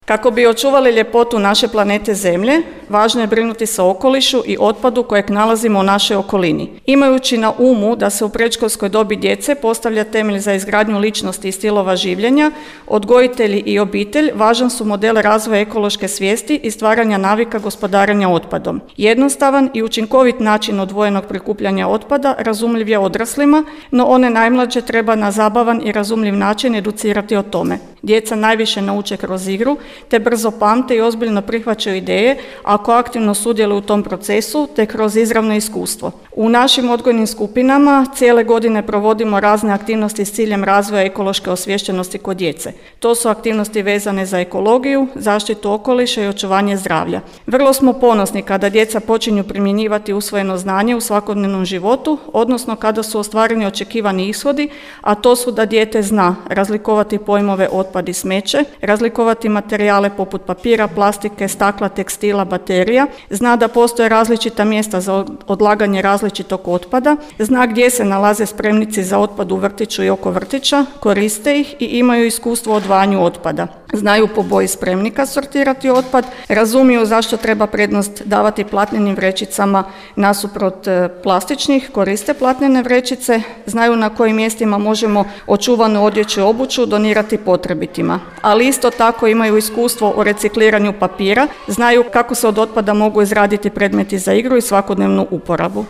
Kako bi očuvali ljepotu naše planete Zemlje, važno je brinuti se o okolišu i otpadu kojeg nalazimo u našoj okolini. Imajući na umu da se u predškolskoj dobi djece postavlja temelj za izgradnju ličnosti i stilova življenja, odgojitelji i obitelj važan su model razvoja ekološke svijesti i stvaranja navika gospodarenja otpadom. Jednostavan i učinkovit način odvojenog prikupljanja otpada razumljiv je odraslima, no one najmlađe treba na zabavan i razumljiv način educirati o tome. Djeca najviše nauče kroz igru, te brzo pamte i ozbiljno prihvaćaju ideje ako aktivno sudjeluju u tom procesu, te kroz izravno iskustvo. U našim odgojnim skupinama cijele godine provodimo razne aktivnosti s ciljem razvoja ekološke osviještenosti kod djece. To su aktivnosti vezane za ekologiju, zaštitu okoliša i očuvanje zdravlja. Vrlo smo ponosni kada djeca počinju primjenjivati usvojeno znanje u svakodnevnom životu, odnosno kada su ostvareni očekivani ishodi, a to su da dijete zna razlikovati pojmove otpad i smeće, razlikovati materijale poput papira, plastike, stakla, tekstila, baterija, zna da postoje različita mjesta za odlaganje različitog otpada, zna gdje se nalaze spremnici za otpad u vrtiću i oko vrtića, koriste ih i imaju iskustvo u odvajanju otpada. Znaju po boji spremnika sortirati otpad, razumiju zašto treba prednost davati platnenim vrećicama nasuprot plastičnih, koriste platnene vrećice, znaju na kojim mjestima možemo očuvanu odjeću i obuću donirati potrebitima. Ali isto tako imaju iskustvo o recikliranju papira, znaju kako se od otpada mogu izraditi predmeti za igru i svakodnevnu uporabu.